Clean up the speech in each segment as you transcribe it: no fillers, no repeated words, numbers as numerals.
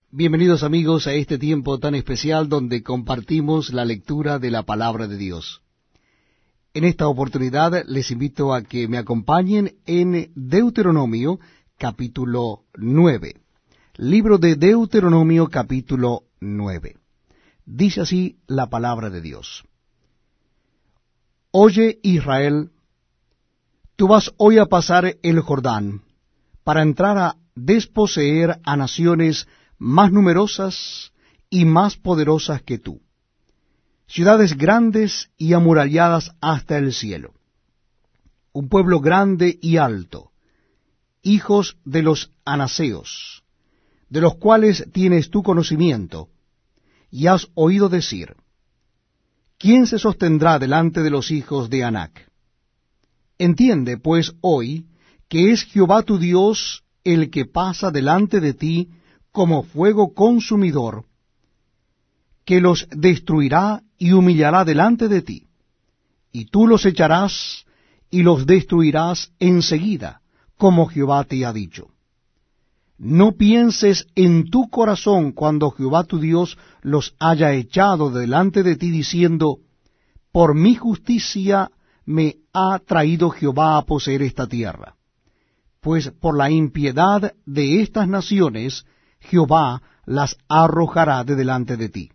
Bienvenidos amigos a este tiempo tan especial donde compartimos la lectura de la palabra de Dios. En esta oportunidad les invito a que me acompañen en Deuteronomio capítulo 9. Libro de Deuteronomio capítulo 9. Dice así la palabra de Dios. Oye Israel, tú vas hoy a pasar el Jordán para entrar a desposeer a naciones más numerosas y más poderosas que tú, ciudades grandes y amuralladas hasta el cielo, un pueblo grande y alto, hijos de los anaseos, de los cuales tienes tu conocimiento, y has oído decir, ¿quién se sostendrá delante de los hijos de Anac? Entiende, pues, hoy, que es Jehová tu Dios el que pasa delante de ti como fuego consumidor, que los destruirá y humillará delante de ti, y tú los echarás y los destruirás enseguida, como Jehová te ha dicho. No pienses en tu corazón cuando Jehová tu Dios los haya echado delante de ti, diciendo, por mi justicia me ha traído Jehová a poseer esta tierra. Pues por la impiedad de estas naciones Jehová las arrojará de delante de ti.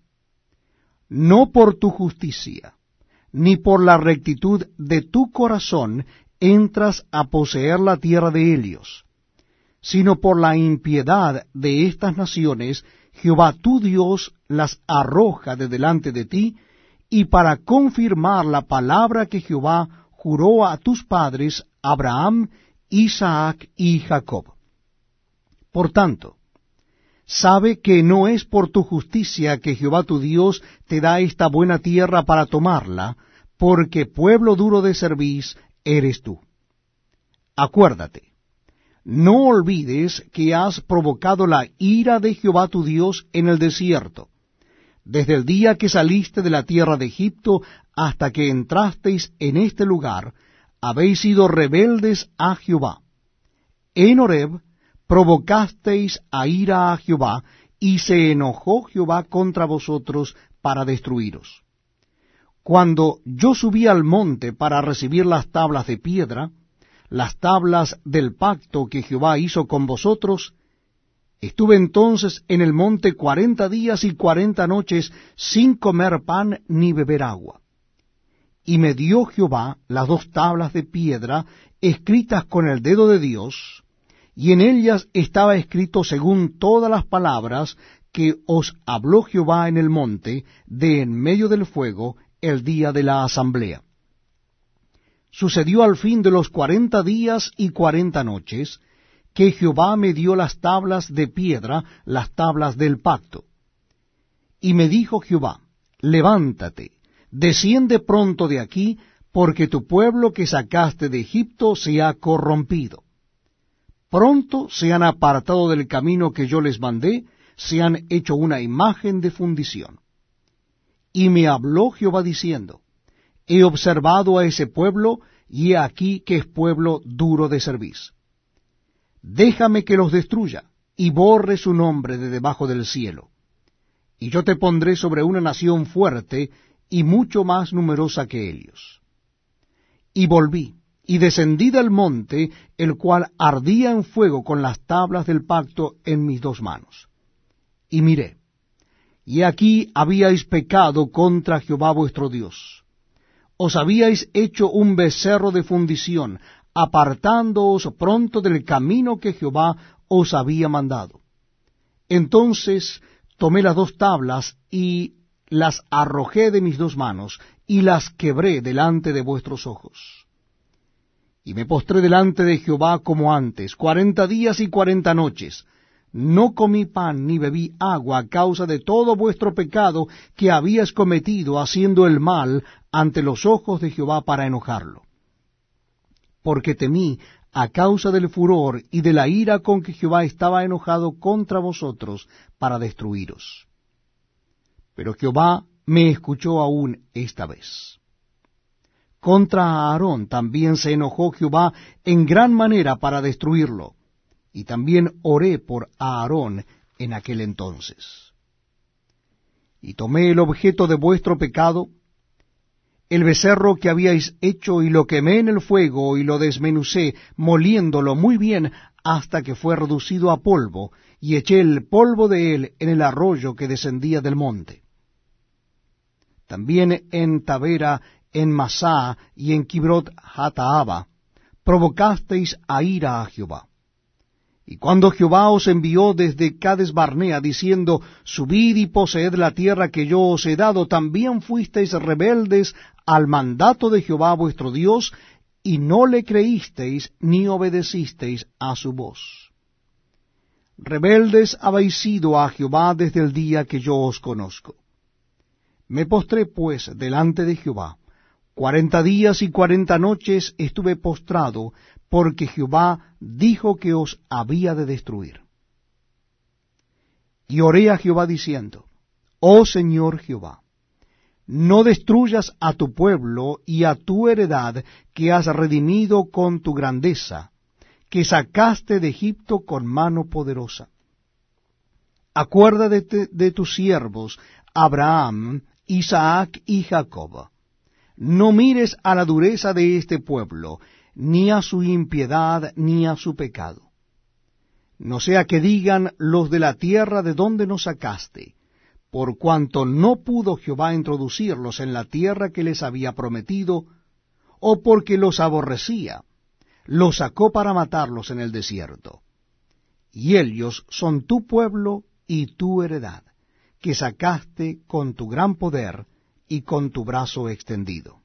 No por tu justicia, ni por la rectitud de tu corazón entras a poseer la tierra de ellos, sino por la impiedad de estas naciones Jehová tu Dios las arroja de delante de ti, y para confirmar la palabra que Jehová juró a tus padres, Abraham, Isaac y Jacob. Por tanto, sabe que no es por tu justicia que Jehová tu Dios te da esta buena tierra para tomarla, porque pueblo duro de cerviz eres tú. Acuérdate, no olvides que has provocado la ira de Jehová tu Dios en el desierto, desde el día que saliste de la tierra de Egipto hasta que entrasteis en este lugar, habéis sido rebeldes a Jehová. En Horeb provocasteis a ira a Jehová, y se enojó Jehová contra vosotros para destruiros. Cuando yo subí al monte para recibir las tablas de piedra, las tablas del pacto que Jehová hizo con vosotros, estuve entonces en el monte 40 días y 40 noches sin comer pan ni beber agua. Y me dio Jehová las 2 tablas de piedra escritas con el dedo de Dios, y en ellas estaba escrito según todas las palabras que os habló Jehová en el monte, de en medio del fuego, el día de la asamblea. Sucedió al fin de los 40 días y 40 noches, que Jehová me dio las tablas de piedra, las tablas del pacto. Y me dijo Jehová, levántate, desciende pronto de aquí, porque tu pueblo que sacaste de Egipto se ha corrompido. Pronto se han apartado del camino que yo les mandé, se han hecho una imagen de fundición. Y me habló Jehová diciendo, he observado a ese pueblo, y he aquí que es pueblo duro de cerviz. Déjame que los destruya, y borre su nombre de debajo del cielo. Y yo te pondré sobre una nación fuerte, y mucho más numerosa que ellos. Y volví, y descendí del monte, el cual ardía en fuego con las tablas del pacto en mis 2 manos. Y miré, y aquí habíais pecado contra Jehová vuestro Dios. Os habíais hecho un becerro de fundición, apartándoos pronto del camino que Jehová os había mandado. Entonces tomé las 2 tablas, y las arrojé de mis 2 manos, y las quebré delante de vuestros ojos. Y me postré delante de Jehová como antes, 40 días y 40 noches. No comí pan ni bebí agua a causa de todo vuestro pecado que habías cometido haciendo el mal ante los ojos de Jehová para enojarlo. Porque temí a causa del furor y de la ira con que Jehová estaba enojado contra vosotros para destruiros. Pero Jehová me escuchó aún esta vez. Contra Aarón también se enojó Jehová en gran manera para destruirlo, y también oré por Aarón en aquel entonces. Y tomé el objeto de vuestro pecado, el becerro que habíais hecho, y lo quemé en el fuego, y lo desmenucé, moliéndolo muy bien, hasta que fue reducido a polvo, y eché el polvo de él en el arroyo que descendía del monte. También en Tabera, en Masá, y en Kibrot Hataaba, provocasteis a ira a Jehová. Y cuando Jehová os envió desde Cades Barnea, diciendo, subid y poseed la tierra que yo os he dado, también fuisteis rebeldes al mandato de Jehová vuestro Dios, y no le creísteis ni obedecisteis a su voz. Rebeldes habéis sido a Jehová desde el día que yo os conozco. Me postré pues delante de Jehová. 40 días y 40 noches estuve postrado, porque Jehová dijo que os había de destruir. Y oré a Jehová diciendo, Oh Señor Jehová, no destruyas a tu pueblo y a tu heredad que has redimido con tu grandeza, que sacaste de Egipto con mano poderosa. Acuérdate de tus siervos, Abraham, Isaac y Jacob. No mires a la dureza de este pueblo, ni a su impiedad, ni a su pecado. No sea que digan los de la tierra de donde nos sacaste, por cuanto no pudo Jehová introducirlos en la tierra que les había prometido, o porque los aborrecía, los sacó para matarlos en el desierto. Y ellos son tu pueblo y tu heredad, que sacaste con tu gran poder y con tu brazo extendido.